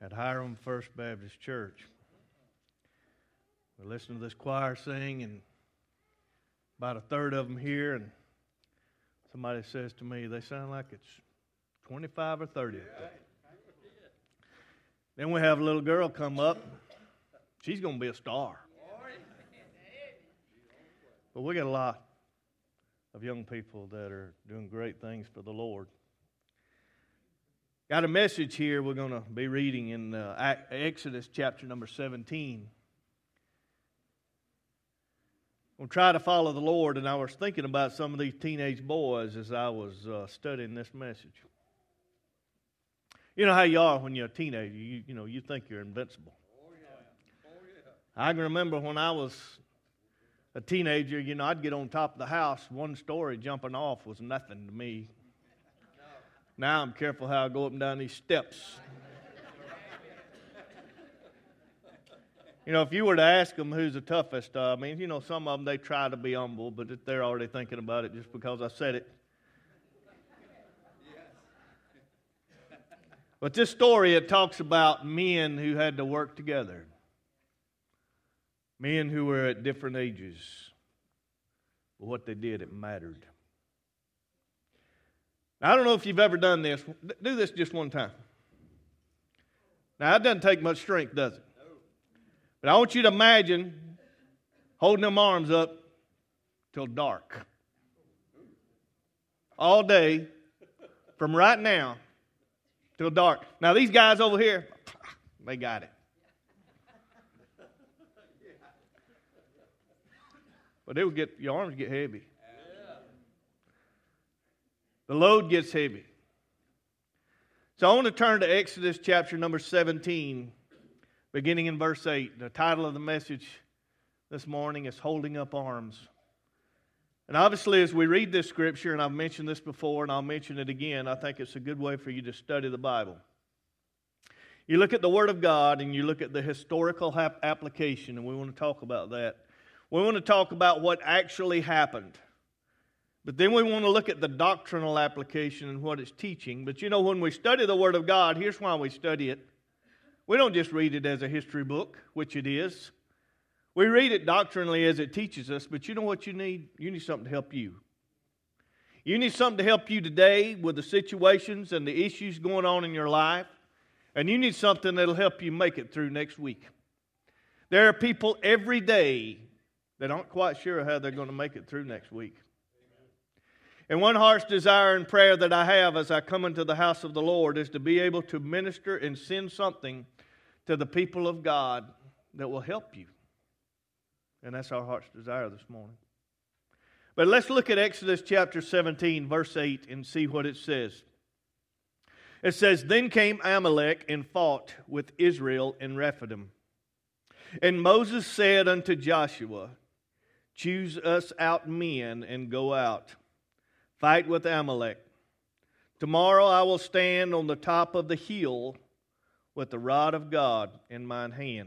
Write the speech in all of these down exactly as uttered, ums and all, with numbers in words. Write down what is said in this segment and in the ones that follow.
at Hiram First Baptist Church. We're listening to this choir sing, and about a third of them here, and somebody says to me, they sound like it's twenty-five or thirty. Then we have a little girl come up. She's going to be a star. But we got a lot of young people that are doing great things for the Lord. Got a message here we're going to be reading in uh, Exodus chapter number seventeen. We'll try to follow the Lord, and I was thinking about some of these teenage boys as I was uh, studying this message. You know how you are when you're a teenager. You, you know, you think you're invincible. Oh, yeah. Oh, yeah. I can remember when I was a teenager, you know, I'd get on top of the house. One story jumping off was nothing to me. Now I'm careful how I go up and down these steps. You know, if you were to ask them who's the toughest, uh, I mean, you know, some of them, they try to be humble, but they're already thinking about it just because I said it. But this story, it talks about men who had to work together. Men who were at different ages. But what they did, it mattered. Now, I don't know if you've ever done this. Do this just one time. Now, it doesn't take much strength, does it? But I want you to imagine holding them arms up till dark. All day, from right now till dark. Now, these guys over here, they got it. But it would get, your arms get heavy. The load gets heavy. So I want to turn to Exodus chapter number seventeen, beginning in verse eight. The title of the message this morning is Holding Up Arms. And obviously as we read this scripture, and I've mentioned this before and I'll mention it again, I think it's a good way for you to study the Bible. You look at the Word of God and you look at the historical application, and we want to talk about that. We want to talk about what actually happened. But then we want to look at the doctrinal application and what it's teaching. But you know, when we study the Word of God, here's why we study it. We don't just read it as a history book, which it is. We read it doctrinally as it teaches us, but you know what you need? You need something to help you. You need something to help you today with the situations and the issues going on in your life. And you need something that'll help you make it through next week. There are people every day that aren't quite sure how they're going to make it through next week. And one heart's desire and prayer that I have as I come into the house of the Lord is to be able to minister and send something to the people of God that will help you. And that's our heart's desire this morning. But let's look at Exodus chapter seventeen, verse eight, and see what it says. It says, Then came Amalek and fought with Israel in Rephidim. And Moses said unto Joshua, Choose us out men and go out. Fight with Amalek. Tomorrow I will stand on the top of the hill with the rod of God in mine hand.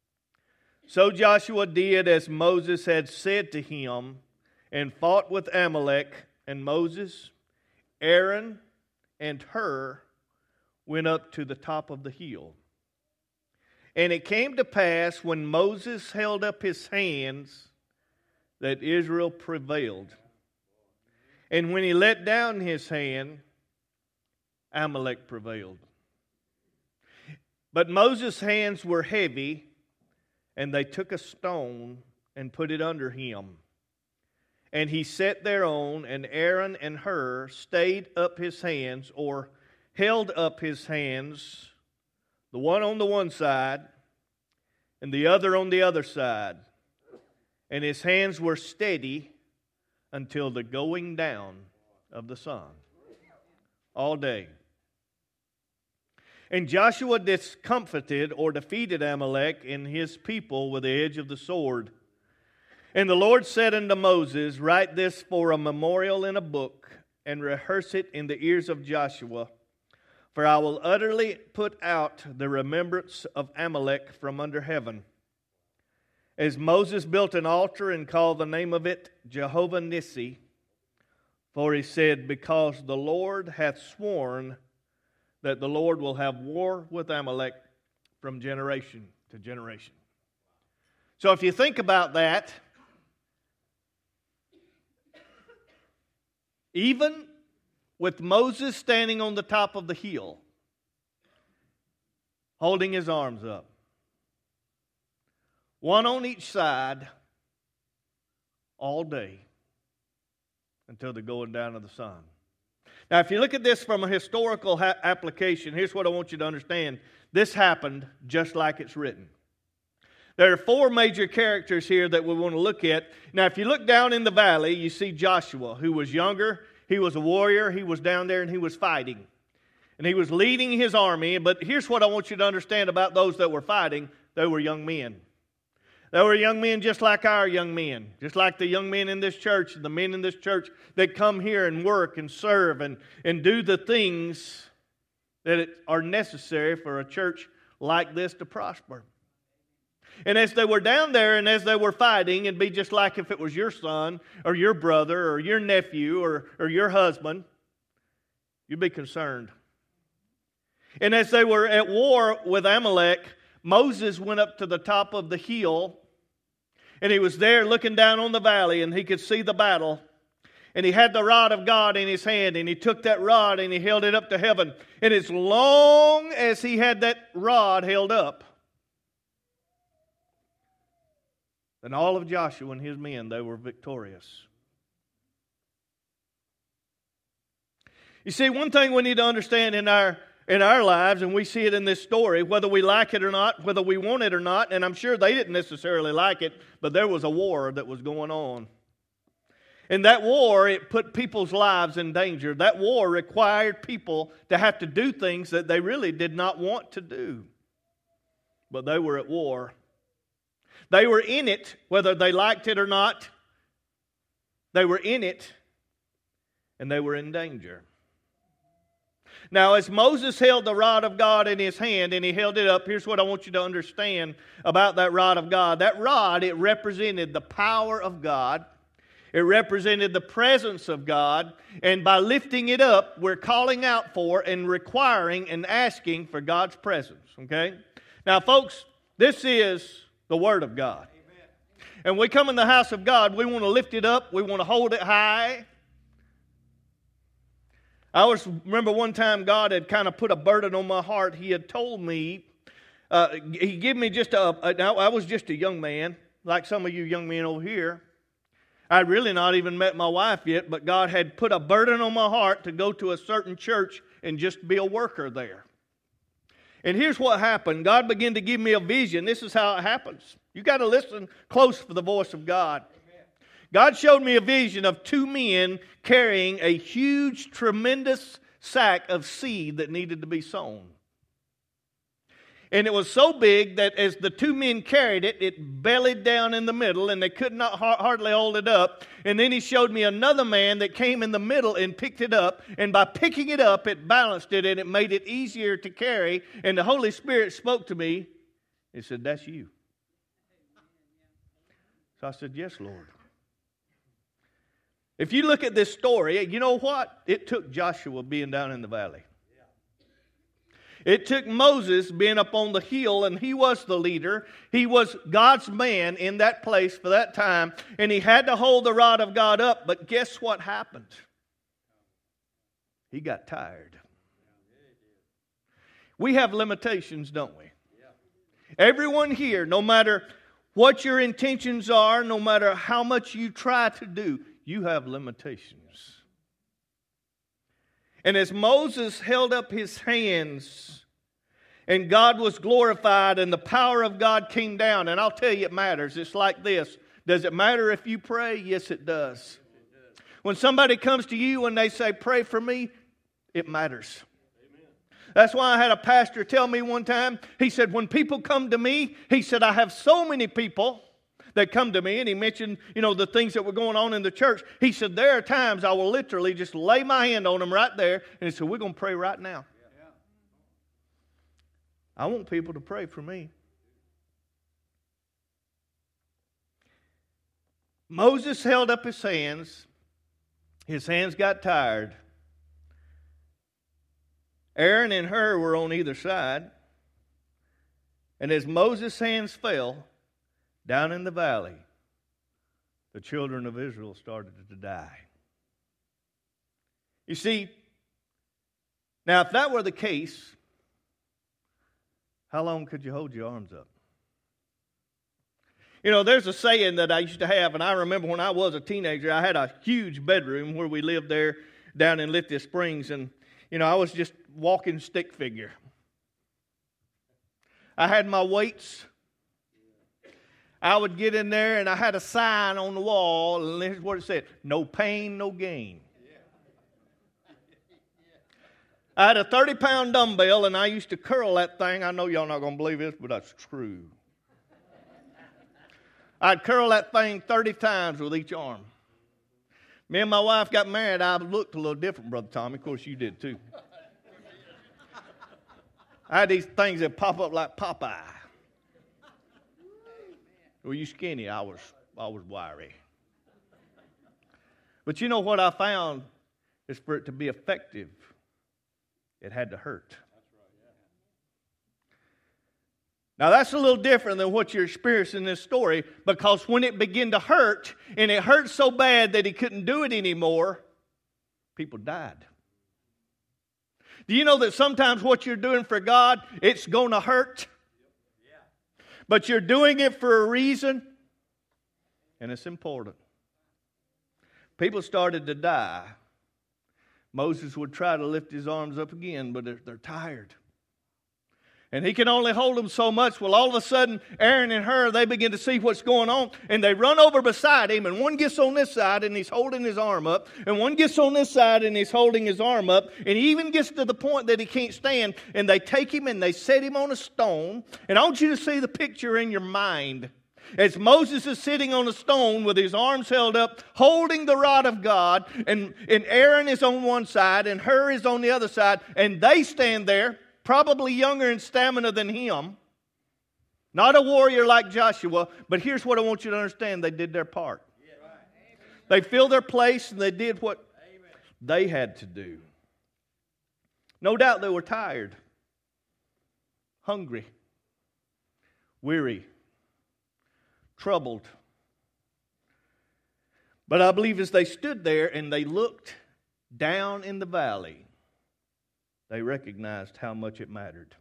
So Joshua did as Moses had said to him, and fought with Amalek, and Moses, Aaron, and Hur went up to the top of the hill. And it came to pass when Moses held up his hands that Israel prevailed. And when he let down his hand, Amalek prevailed. But Moses' hands were heavy, and they took a stone and put it under him. And he sat thereon, and Aaron and Hur stayed up his hands, or held up his hands, the one on the one side, and the other on the other side. And his hands were steady until the going down of the sun, all day. And Joshua discomfited or defeated Amalek and his people with the edge of the sword. And the Lord said unto Moses, Write this for a memorial in a book, and rehearse it in the ears of Joshua. For I will utterly put out the remembrance of Amalek from under heaven. As Moses built an altar and called the name of it Jehovah Nissi, for he said, Because the Lord hath sworn that the Lord will have war with Amalek from generation to generation. So if you think about that, even with Moses standing on the top of the hill, holding his arms up, one on each side, all day until the going down of the sun. Now, if you look at this from a historical ha- application, here's what I want you to understand. This happened just like it's written. There are four major characters here that we want to look at. Now, if you look down in the valley, you see Joshua, who was younger. He was a warrior. He was down there and he was fighting. And he was leading his army. But here's what I want you to understand about those that were fighting. They were young men. They were young men just like our young men, just like the young men in this church, and the men in this church that come here and work and serve and, and do the things that are necessary for a church like this to prosper. And as they were down there and as they were fighting, it'd be just like if it was your son or your brother or your nephew or, or your husband, you'd be concerned. And as they were at war with Amalek, Moses went up to the top of the hill, and he was there looking down on the valley, and he could see the battle. And he had the rod of God in his hand, and he took that rod and he held it up to heaven. And as long as he had that rod held up, then all of Joshua and his men, they were victorious. You see, one thing we need to understand in our in our lives, and we see it in this story, whether we like it or not, whether we want it or not, and I'm sure they didn't necessarily like it, but there was a war that was going on. And that war, it put people's lives in danger. That war required people to have to do things that they really did not want to do. But they were at war. They were in it, whether they liked it or not. They were in it, and they were in danger. Now, as Moses held the rod of God in his hand and he held it up, here's what I want you to understand about that rod of God. That rod, it represented the power of God. It represented the presence of God. And by lifting it up, we're calling out for and requiring and asking for God's presence. Okay? Now, folks, this is the Word of God. Amen. And we come in the house of God, we want to lift it up. We want to hold it high. I always remember one time God had kind of put a burden on my heart. He had told me, uh, He gave me just a, a, I was just a young man, like some of you young men over here. I'd really not even met my wife yet, but God had put a burden on my heart to go to a certain church and just be a worker there. And here's what happened. God began to give me a vision. This is how it happens. You got to listen close for the voice of God. God showed me a vision of two men carrying a huge, tremendous sack of seed that needed to be sown. And it was so big that as the two men carried it, it bellied down in the middle and they could not hardly hold it up. And then he showed me another man that came in the middle and picked it up. And by picking it up, it balanced it and it made it easier to carry. And the Holy Spirit spoke to me. He said, "That's you." So I said, "Yes, Lord." If you look at this story, you know what? It took Joshua being down in the valley. It took Moses being up on the hill, and he was the leader. He was God's man in that place for that time, and he had to hold the rod of God up. But guess what happened? He got tired. We have limitations, don't we? Everyone here, no matter what your intentions are, no matter how much you try to do, you have limitations. And as Moses held up his hands and God was glorified and the power of God came down, and I'll tell you it matters. It's like this. Does it matter if you pray? Yes, it does. When somebody comes to you and they say, "Pray for me," it matters. That's why I had a pastor tell me one time, he said, when people come to me, he said, I have so many people that come to me, and he mentioned, you know, the things that were going on in the church. He said, there are times I will literally just lay my hand on them right there, and he said, we're going to pray right now. Yeah. I want people to pray for me. Moses held up his hands. His hands got tired. Aaron and Hur were on either side. And as Moses' hands fell down in the valley, the children of Israel started to die. You see, now if that were the case, how long could you hold your arms up? You know, there's a saying that I used to have, and I remember when I was a teenager, I had a huge bedroom where we lived there down in Lithia Springs, and, you know, I was just walking stick figure. I had my weights. I would get in there, and I had a sign on the wall, and here's what it said: no pain, no gain. I had a thirty-pound dumbbell, and I used to curl that thing. I know y'all not going to believe this, but that's true. I'd curl that thing thirty times with each arm. Me and my wife got married. I looked a little different, Brother Tommy. Of course, you did too. I had these things that pop up like Popeye. Were you skinny? I was, I was wiry. But you know what I found is for it to be effective, it had to hurt. Now, that's a little different than what you're experiencing in this story, because when it began to hurt, and it hurt so bad that he couldn't do it anymore, people died. Do you know that sometimes what you're doing for God, it's going to hurt? But you're doing it for a reason, and it's important. People started to die. Moses would try to lift his arms up again, but they're, they're tired. And he can only hold them so much. Well, all of a sudden, Aaron and Hur, they begin to see what's going on. And they run over beside him. And one gets on this side and he's holding his arm up. And one gets on this side and he's holding his arm up. And he even gets to the point that he can't stand. And they take him and they set him on a stone. And I want you to see the picture in your mind. As Moses is sitting on a stone with his arms held up, holding the rod of God. And, and Aaron is on one side and Hur is on the other side. And they stand there, probably younger in stamina than him. Not a warrior like Joshua, but here's what I want you to understand. They did their part. They filled their place and they did what they had to do. No doubt they were tired, hungry, weary, troubled. But I believe as they stood there and they looked down in the valley, they recognized how much it mattered.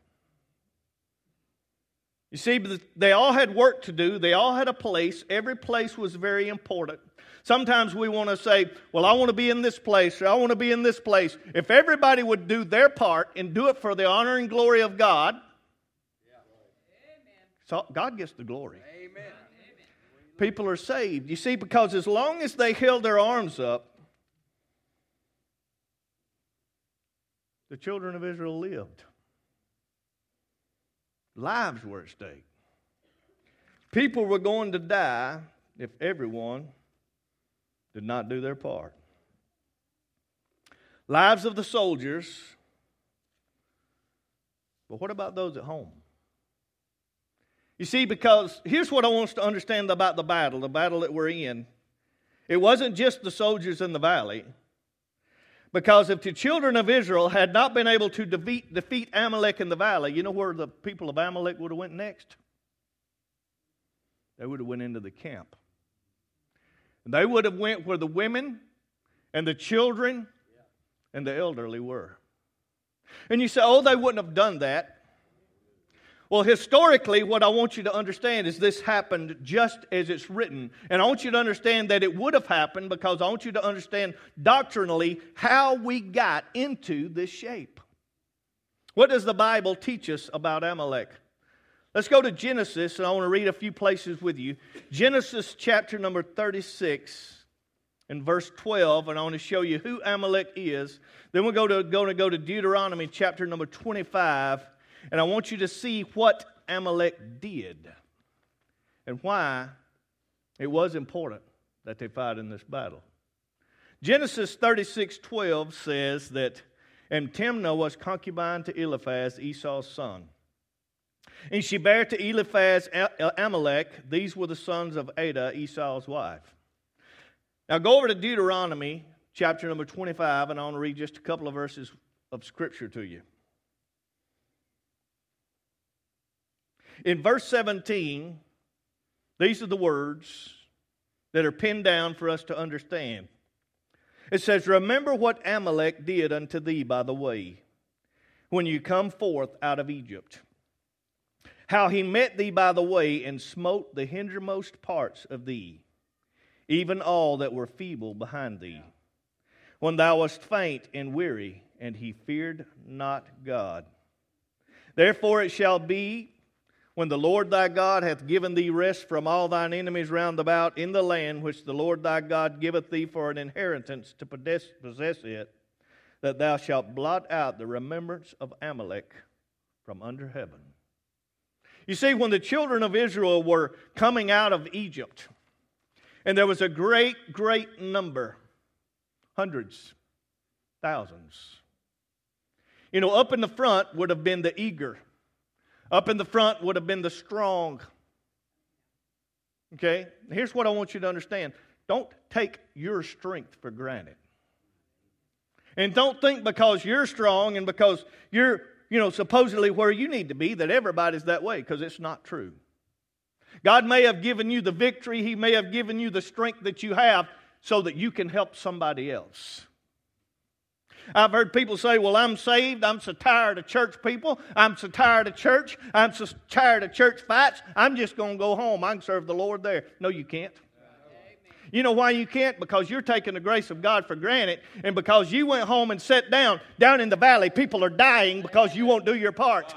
You see, they all had work to do. They all had a place. Every place was very important. Sometimes we want to say, well, I want to be in this place, or I want to be in this place. If everybody would do their part and do it for the honor and glory of God, so God gets the glory. Amen. People are saved. You see, because as long as they held their arms up, the children of Israel lived. Lives were at stake. People were going to die if everyone did not do their part. Lives of the soldiers. But what about those at home? You see, because here's what I want us to understand about the battle, the battle that we're in. It wasn't just the soldiers in the valley. Because if the children of Israel had not been able to defeat, defeat Amalek in the valley, you know where the people of Amalek would have went next? They would have went into the camp. And they would have went where the women and the children and the elderly were. And you say, oh, they wouldn't have done that. Well, historically, what I want you to understand is this happened just as it's written. And I want you to understand that it would have happened because I want you to understand doctrinally how we got into this shape. What does the Bible teach us about Amalek? Let's go to Genesis, and I want to read a few places with you. Genesis chapter number thirty-six and verse twelve, and I want to show you who Amalek is. Then we're going to, going to go to Deuteronomy chapter number twenty-five. And I want you to see what Amalek did and why it was important that they fight in this battle. Genesis thirty-six twelve says that, and Timnah was concubine to Eliphaz, Esau's son. And she bare to Eliphaz Amalek. These were the sons of Adah, Esau's wife. Now go over to Deuteronomy chapter number twenty-five, and I want to read just a couple of verses of Scripture to you. In verse seventeen, these are the words that are pinned down for us to understand. It says, "Remember what Amalek did unto thee by the way, when you come forth out of Egypt. How he met thee by the way, and smote the hindermost parts of thee, even all that were feeble behind thee, when thou wast faint and weary, and he feared not God. Therefore it shall be, when the Lord thy God hath given thee rest from all thine enemies round about in the land which the Lord thy God giveth thee for an inheritance to possess it, that thou shalt blot out the remembrance of Amalek from under heaven." You see, when the children of Israel were coming out of Egypt, and there was a great, great number, hundreds, thousands. You know, up in the front would have been the eager. Up in the front would have been the strong. Okay? Here's what I want you to understand. Don't take your strength for granted. And don't think because you're strong and because you're, you know, supposedly where you need to be that everybody's that way, because it's not true. God may have given you the victory. He may have given you the strength that you have so that you can help somebody else. I've heard people say, well, I'm saved. I'm so tired of church people. I'm so tired of church. I'm so tired of church fights. I'm just going to go home. I can serve the Lord there. No, you can't. You know why you can't? Because you're taking the grace of God for granted, and because you went home and sat down, down in the valley, people are dying because you won't do your part.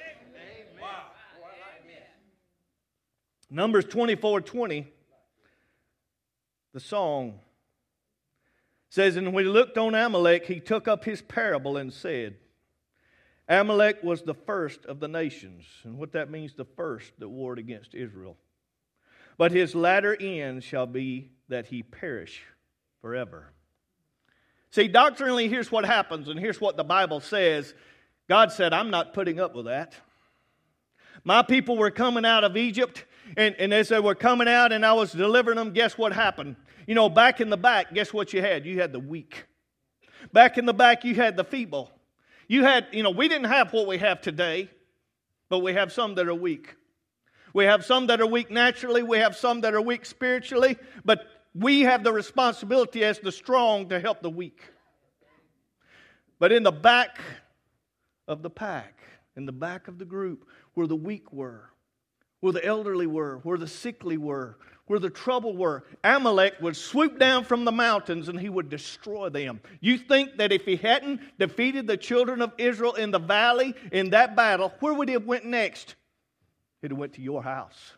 Numbers twenty-four twenty, the song says, "And when he looked on Amalek, he took up his parable and said," Amalek was the first of the nations. And what that means, the first that warred against Israel. "But his latter end shall be that he perish forever." See, doctrinally, here's what happens, and here's what the Bible says. God said, I'm not putting up with that. My people were coming out of Egypt, and, and as they were coming out and I was delivering them, guess what happened? You know, back in the back, guess what you had? You had the weak. Back in the back, you had the feeble. You had, you know, we didn't have what we have today, but we have some that are weak. We have some that are weak naturally. We have some that are weak spiritually. But we have the responsibility as the strong to help the weak. But in the back of the pack, in the back of the group, where the weak were, where the elderly were, where the sickly were, where the trouble were, Amalek would swoop down from the mountains and he would destroy them. You think that if he hadn't defeated the children of Israel in the valley in that battle, where would he have went next? He'd have went to your house.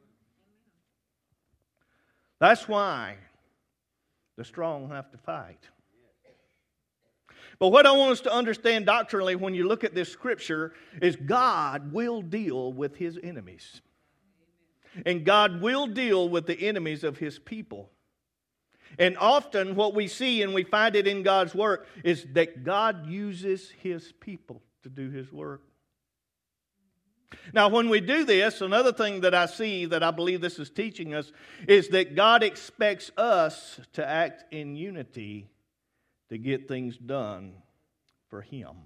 That's why the strong have to fight. But what I want us to understand doctrinally when you look at this scripture is God will deal with His enemies. And God will deal with the enemies of His people. And often what we see, and we find it in God's work, is that God uses His people to do His work. Now, when we do this, another thing that I see that I believe this is teaching us is that God expects us to act in unity to get things done for Him.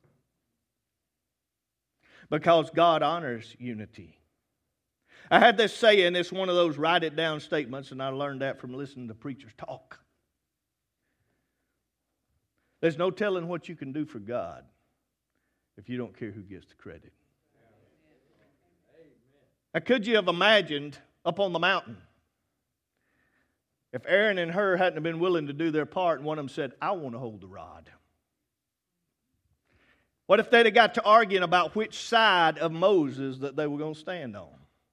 Because God honors unity. I had this saying, it's one of those write it down statements, and I learned that from listening to preachers talk. There's no telling what you can do for God if you don't care who gets the credit. Now, could you have imagined up on the mountain if Aaron and Hur hadn't been willing to do their part and one of them said, I want to hold the rod? What if they'd have got to arguing about which side of Moses that they were going to stand on?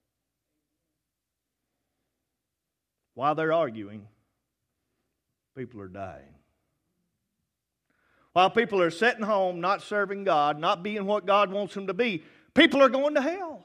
While they're arguing, people are dying. While people are sitting home, not serving God, not being what God wants them to be, people are going to hell.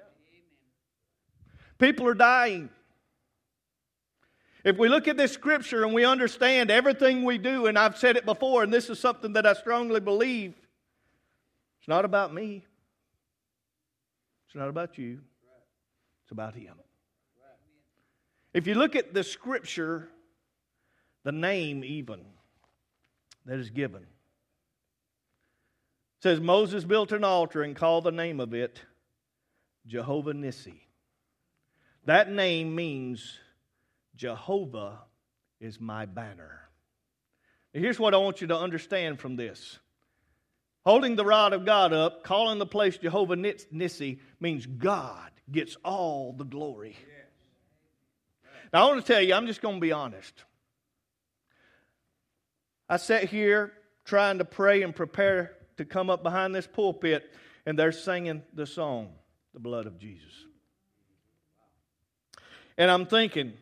People are dying. If we look at this scripture and we understand everything we do, and I've said it before, and this is something that I strongly believe, it's not about me. It's not about you. It's about Him. If you look at the scripture, the name even that is given, it says Moses built an altar and called the name of it Jehovah Nissi. That name means Jehovah is my banner. Now here's what I want you to understand from this. Holding the rod of God up, calling the place Jehovah Nissi, means God gets all the glory. Now I want to tell you, I'm just going to be honest. I sat here trying to pray and prepare to come up behind this pulpit, and they're singing the song, The Blood of Jesus. And I'm thinking,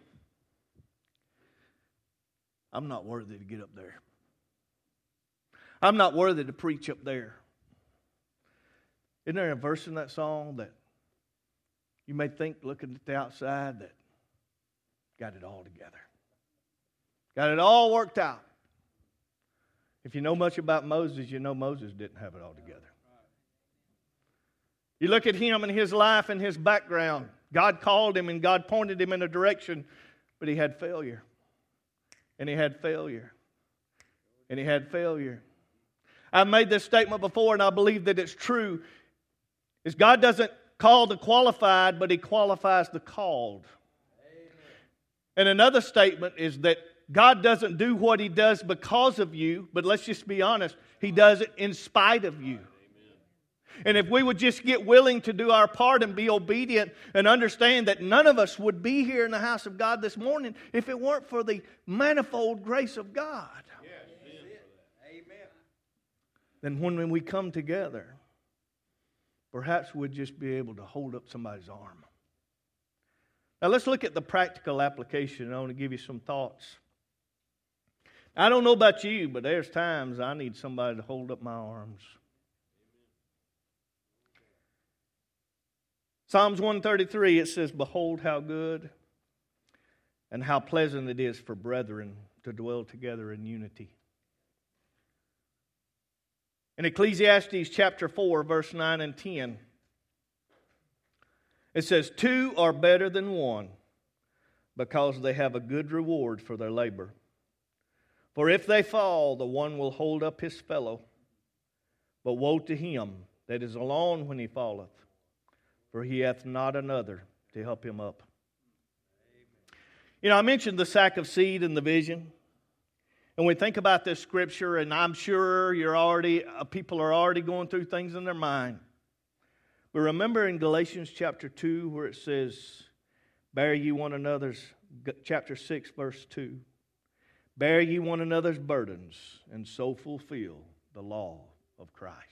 I'm not worthy to get up there. I'm not worthy to preach up there. Isn't there a verse in that song that you may think, looking at the outside, that got it all together? Got it all worked out. If you know much about Moses, you know Moses didn't have it all together. You look at him and his life and his background. God called him and God pointed him in a direction, but he had failure. And he had failure. And he had failure. I've made this statement before, and I believe that it's true. Is God doesn't call the qualified, but He qualifies the called. Amen. And another statement is that God doesn't do what He does because of you, but let's just be honest, He does it in spite of you. And if we would just get willing to do our part and be obedient and understand that none of us would be here in the house of God this morning if it weren't for the manifold grace of God. Yes. Amen. Then when we come together, perhaps we'd just be able to hold up somebody's arm. Now let's look at the practical application. I want to give you some thoughts. I don't know about you, but there's times I need somebody to hold up my arms. Psalms one thirty-three, it says, "Behold how good and how pleasant it is for brethren to dwell together in unity." In Ecclesiastes chapter four, verse nine and ten, it says, "Two are better than one, because they have a good reward for their labor. For if they fall, the one will hold up his fellow. But woe to him that is alone when he falleth, for he hath not another to help him up." You know, I mentioned the sack of seed and the vision. And we think about this scripture, and I'm sure you're already, uh, people are already going through things in their mind. But remember in Galatians chapter two where it says, "Bear ye one another's," chapter six, verse two, "Bear ye one another's burdens, and so fulfill the law of Christ."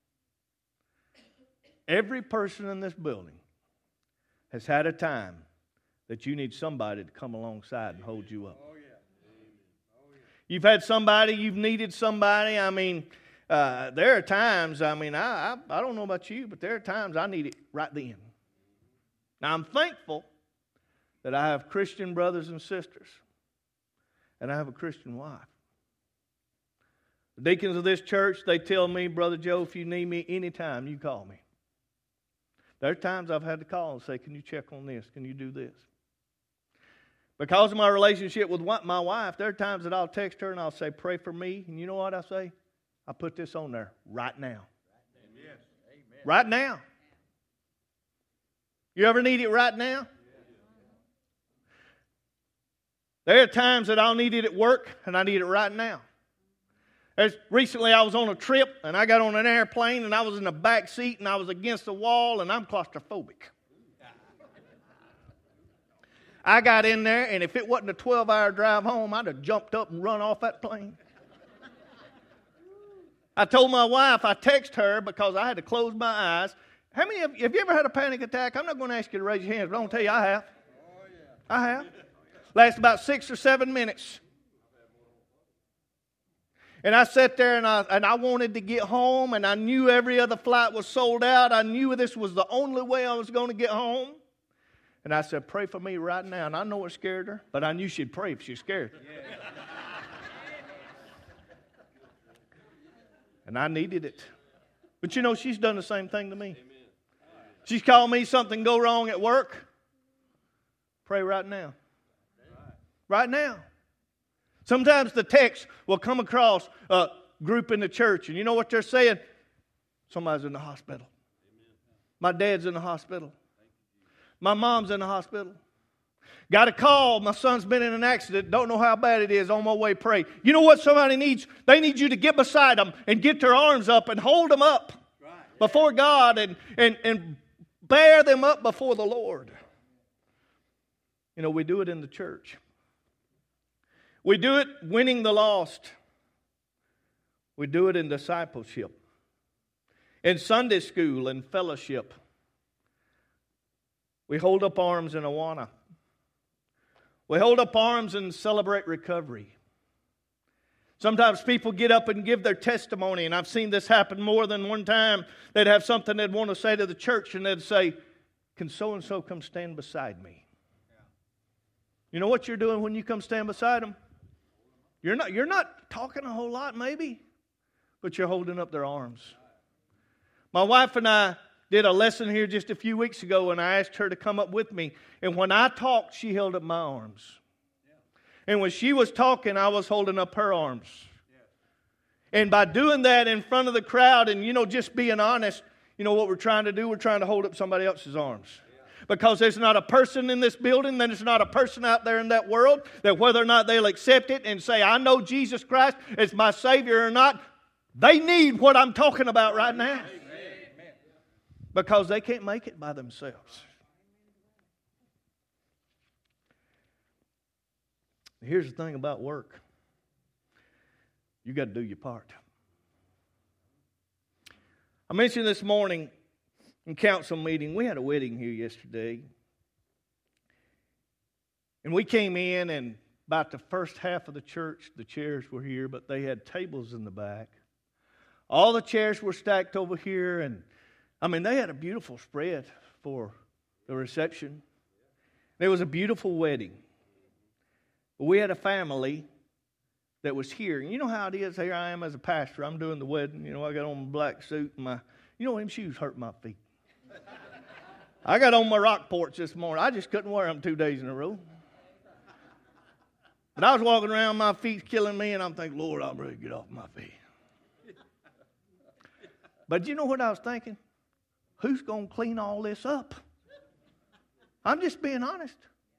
Every person in this building has had a time that you need somebody to come alongside and hold you up. Oh, yeah. Oh, yeah. You've had somebody, you've needed somebody. I mean, uh, there are times, I mean, I, I, I don't know about you, but there are times I need it right then. Now, I'm thankful that I have Christian brothers and sisters, and I have a Christian wife. The deacons of this church, they tell me, "Brother Joe, if you need me anytime, you call me." There are times I've had to call and say, "Can you check on this? Can you do this?" Because of my relationship with my wife, there are times that I'll text her and I'll say, "Pray for me." And you know what I say? I put this on there right now. Amen. Right now. You ever need it right now? There are times that I'll need it at work and I need it right now. As recently I was on a trip and I got on an airplane and I was in the back seat and I was against the wall and I'm claustrophobic. I got in there and if it wasn't a twelve-hour drive home, I'd have jumped up and run off that plane. I told my wife, I texted her because I had to close my eyes. How many of you, have you ever had a panic attack? I'm not going to ask you to raise your hands, but I'm going to tell you I have. I have. Lasts about six or seven minutes. And I sat there and I, and I wanted to get home, and I knew every other flight was sold out. I knew this was the only way I was going to get home. And I said, "Pray for me right now." And I know it scared her, but I knew she'd pray if she's scared. Yeah. And I needed it. But you know, she's done the same thing to me. Amen. She's called me something go wrong at work. Pray right now. Right now. Sometimes the text will come across a group in the church, and you know what they're saying? Somebody's in the hospital. My dad's in the hospital. My mom's in the hospital. Got a call. My son's been in an accident. Don't know how bad it is. On my way, pray. You know what somebody needs? They need you to get beside them and get their arms up and hold them up right. before God and, and, and bear them up before the Lord. You know, we do it in the church. We do it winning the lost. We do it in discipleship, in Sunday school and fellowship. We hold up arms in Awana. We hold up arms and celebrate recovery. Sometimes people get up and give their testimony, and I've seen this happen more than one time. They'd have something they'd want to say to the church, and they'd say, can so-and-so come stand beside me? You know what you're doing when you come stand beside them? You're not, you're not talking a whole lot maybe, but you're holding up their arms. My wife and I did a lesson here just a few weeks ago, and I asked her to come up with me. And when I talked, she held up my arms. And when she was talking, I was holding up her arms. And by doing that in front of the crowd and, you know, just being honest, you know what we're trying to do? We're trying to hold up somebody else's arms. Because there's not a person in this building, then there's not a person out there in that world that whether or not they'll accept it and say, I know Jesus Christ is my Savior or not, they need what I'm talking about right now. Because they can't make it by themselves. Here's the thing about work. You got to do your part. I mentioned this morning in council meeting, we had a wedding here yesterday. And we came in, and about the first half of the church, the chairs were here, but they had tables in the back. All the chairs were stacked over here, and I mean, they had a beautiful spread for the reception. It was a beautiful wedding. But we had a family that was here. And you know how it is, here I am as a pastor. I'm doing the wedding. You know, I got on my black suit and my, you know, them shoes hurt my feet. I got on my Rockports this morning. I just couldn't wear them two days in a row. But I was walking around, my feet's killing me, and I'm thinking, Lord, I'm ready to get off my feet. But you know what I was thinking? Who's going to clean all this up? I'm just being honest.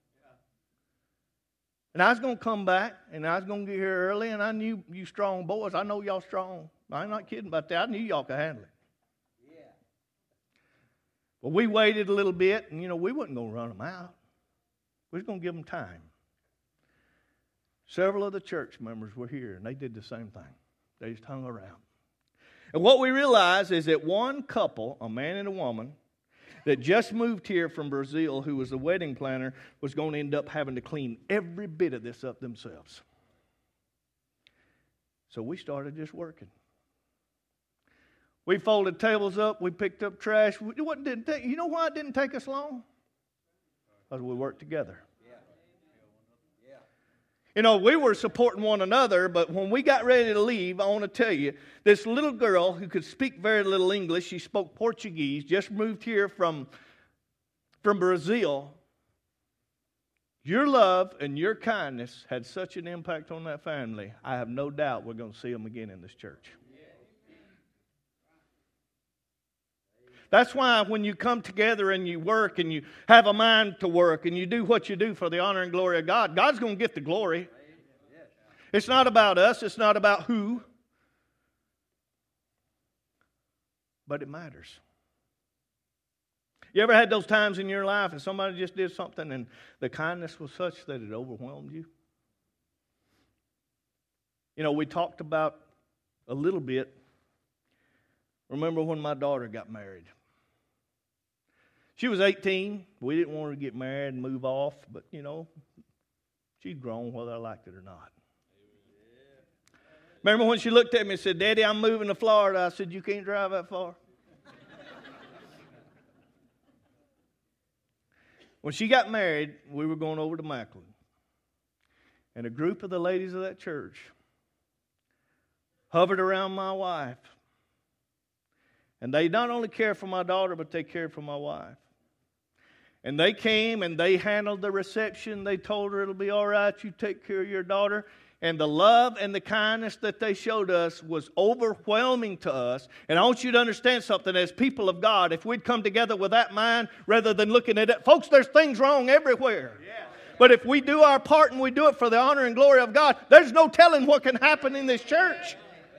And I was going to come back, and I was going to get here early, and I knew you strong boys. I know y'all strong. I'm not kidding about that. I knew y'all could handle it. Yeah. But we waited a little bit, and, you know, we wasn't going to run them out. We was going to give them time. Several of the church members were here, and they did the same thing. They just hung around. And what we realized is that one couple, a man and a woman, that just moved here from Brazil, who was the wedding planner, was going to end up having to clean every bit of this up themselves. So we started just working. We folded tables up. We picked up trash. It wasn't, didn't take, you know why it didn't take us long? Because we worked together. You know, we were supporting one another, but when we got ready to leave, I want to tell you, this little girl who could speak very little English, she spoke Portuguese, just moved here from, from Brazil. Your love and your kindness had such an impact on that family. I have no doubt we're going to see them again in this church. That's why when you come together and you work and you have a mind to work and you do what you do for the honor and glory of God, God's going to get the glory. It's not about us. It's not about who. But it matters. You ever had those times in your life and somebody just did something and the kindness was such that it overwhelmed you? You know, we talked about a little bit. Remember when my daughter got married? She was eighteen. We didn't want her to get married and move off, but, you know, she'd grown whether I liked it or not. Remember when she looked at me and said, Daddy, I'm moving to Florida. I said, you can't drive that far. When she got married, we were going over to Macklin. And a group of the ladies of that church hovered around my wife. And they not only cared for my daughter, but they cared for my wife. And they came and they handled the reception. They told her it'll be all right. You take care of your daughter. And the love and the kindness that they showed us was overwhelming to us. And I want you to understand something. As people of God, if we'd come together with that mind rather than looking at it. Folks, there's things wrong everywhere. Yeah. But if we do our part and we do it for the honor and glory of God, there's no telling what can happen in this church.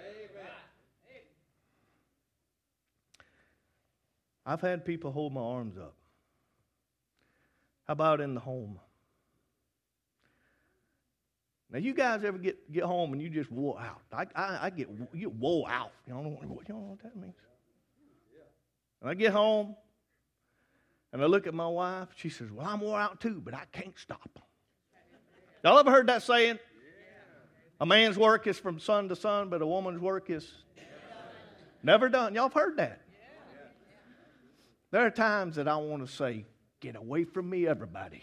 I've had people hold my arms up. How about in the home? Now, you guys ever get, get home and you just wore out? I, I, I get you get wore out. You don't, know what, you don't know what that means? And I get home and I look at my wife. She says, well, I'm wore out too, but I can't stop. Y'all ever heard that saying? A man's work is from sun to sun, but a woman's work is never done. Y'all have heard that. There are times that I want to say, get away from me, everybody.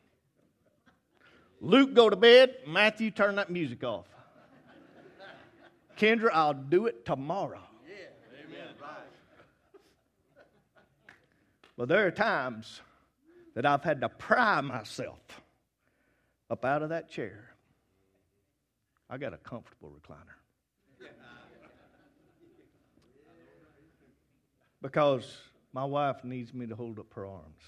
Luke, go to bed. Matthew, turn that music off. Kendra, I'll do it tomorrow. Yeah. Amen. Well, there are times that I've had to pry myself up out of that chair. I got a comfortable recliner. Because my wife needs me to hold up her arms.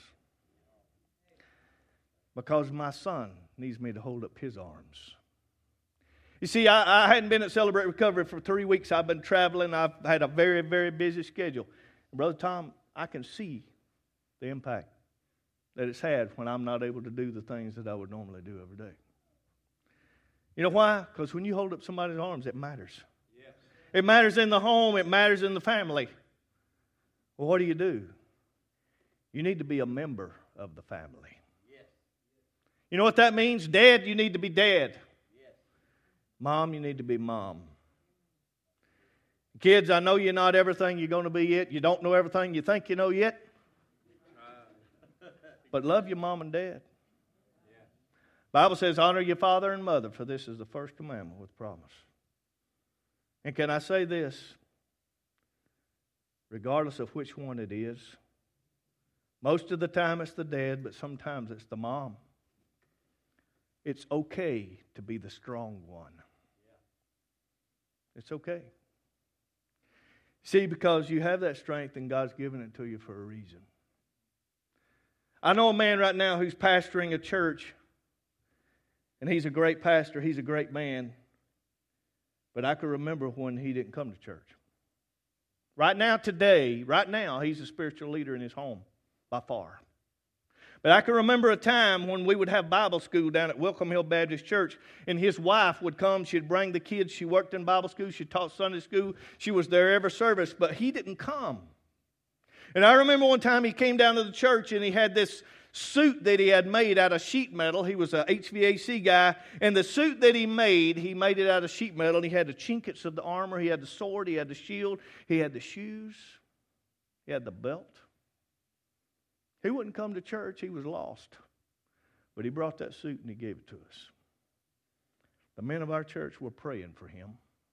Because my son needs me to hold up his arms. You see, I, I hadn't been at Celebrate Recovery for three weeks. I've been traveling. I've had a very, very busy schedule. And Brother Tom, I can see the impact that it's had when I'm not able to do the things that I would normally do every day. You know why? Because when you hold up somebody's arms, it matters. Yes. It matters in the home. It matters in the family. Well, what do you do? You need to be a member of the family. You know what that means? Dad, you need to be dad. Yes. Mom, you need to be mom. Kids, I know you're not everything you're going to be yet. You don't know everything you think you know yet. But love your mom and dad. Yeah. Bible says, honor your father and mother, for this is the first commandment with promise. And can I say this? Regardless of which one it is, most of the time it's the dad, but sometimes it's the mom. It's okay to be the strong one. It's okay. See, because you have that strength and God's given it to you for a reason. I know a man right now who's pastoring a church, and he's a great pastor, he's a great man, but I can remember when he didn't come to church. Right now, today, right now, he's a spiritual leader in his home, by far. But I can remember a time when we would have Bible school down at Welcome Hill Baptist Church, and his wife would come. She'd bring the kids. She worked in Bible school. She taught Sunday school. She was there every service, but he didn't come. And I remember one time he came down to the church, and he had this suit that he had made out of sheet metal. He was a H V A C guy, and the suit that he made, he made it out of sheet metal. And he had the trinkets of the armor. He had the sword. He had the shield. He had the shoes. He had the belt. He wouldn't come to church. He was lost. But he brought that suit and he gave it to us. The men of our church were praying for him.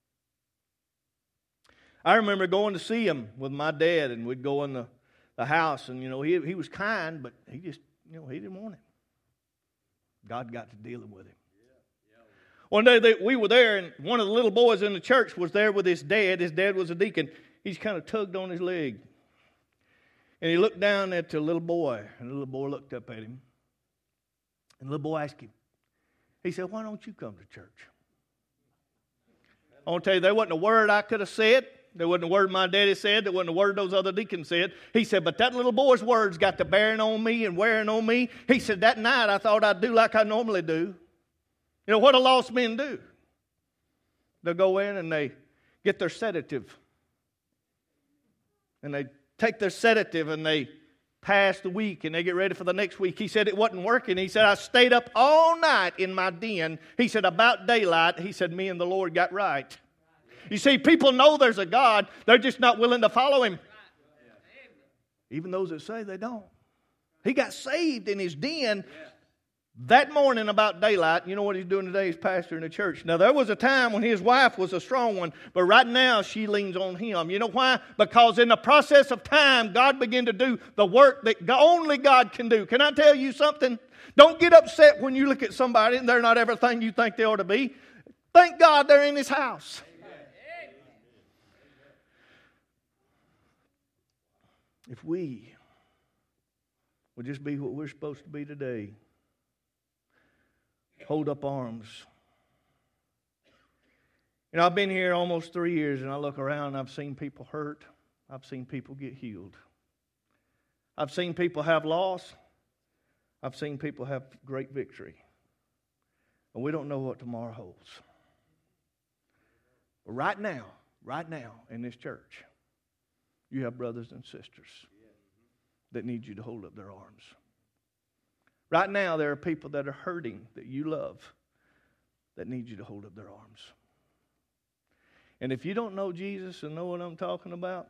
I remember going to see him with my dad, and we'd go in the, the house, and, you know, he, he was kind, but he just, you know, he didn't want it. God got to dealing with him. One day they, we were there, and one of the little boys in the church was there with his dad. His dad was a deacon. He's kind of tugged on his leg. And he looked down at the little boy, and the little boy looked up at him. And the little boy asked him, he said, why don't you come to church? I want to tell you, there wasn't a word I could have said. There wasn't a word my daddy said. There wasn't a word those other deacons said. He said, but that little boy's words got to bearing on me and wearing on me. He said, that night I thought I'd do like I normally do. You know, what do lost men do? They'll go in and they get their sedative. And they take their sedative and they pass the week and they get ready for the next week. He said it wasn't working. He said, I stayed up all night in my den. He said, about daylight, he said, me and the Lord got right. You see, people know there's a God. They're just not willing to follow him. Even those that say they don't. He got saved in his den that morning about daylight. You know what he's doing today? He's pastoring a church. Now, there was a time when his wife was a strong one, but right now she leans on him. You know why? Because in the process of time, God began to do the work that only God can do. Can I tell you something? Don't get upset when you look at somebody and they're not everything you think they ought to be. Thank God they're in His house. If we would just be what we're supposed to be today, hold up arms. You know, I've been here almost three years, and I look around and I've seen people hurt. I've seen people get healed. I've seen people have loss. I've seen people have great victory. And we don't know what tomorrow holds. But right now, right now in this church, you have brothers and sisters that need you to hold up their arms. Right now, there are people that are hurting that you love that need you to hold up their arms. And if you don't know Jesus and know what I'm talking about,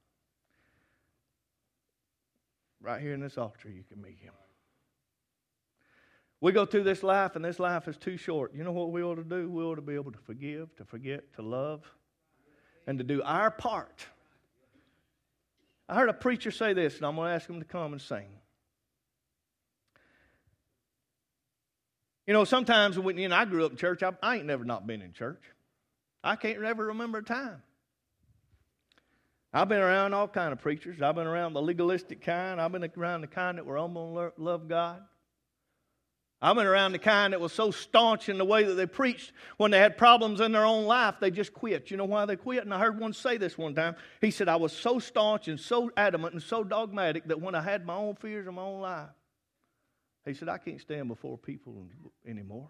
right here in this altar, you can meet Him. We go through this life, and this life is too short. You know what we ought to do? We ought to be able to forgive, to forget, to love, and to do our part. I heard a preacher say this, and I'm going to ask him to come and sing. You know, sometimes when you know, I grew up in church, I, I ain't never not been in church. I can't never remember a time. I've been around all kind of preachers. I've been around the legalistic kind. I've been around the kind that were almost love God. I've been around the kind that was so staunch in the way that they preached when they had problems in their own life, they just quit. You know why they quit? And I heard one say this one time. He said, I was so staunch and so adamant and so dogmatic that when I had my own fears in my own life, he said, I can't stand before people anymore.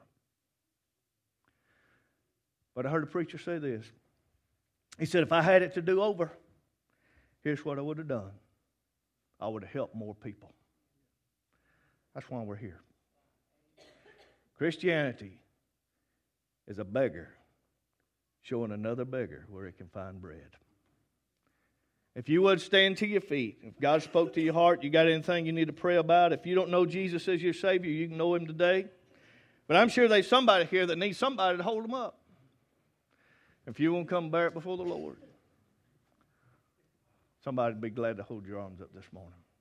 But I heard a preacher say this. He said, if I had it to do over, here's what I would have done. I would have helped more people. That's why we're here. Christianity is a beggar showing another beggar where he can find bread. If you would stand to your feet, if God spoke to your heart, you got anything you need to pray about, if you don't know Jesus as your Savior, you can know Him today. But I'm sure there's somebody here that needs somebody to hold them up. If you won't come bear it before the Lord, somebody would be glad to hold your arms up this morning.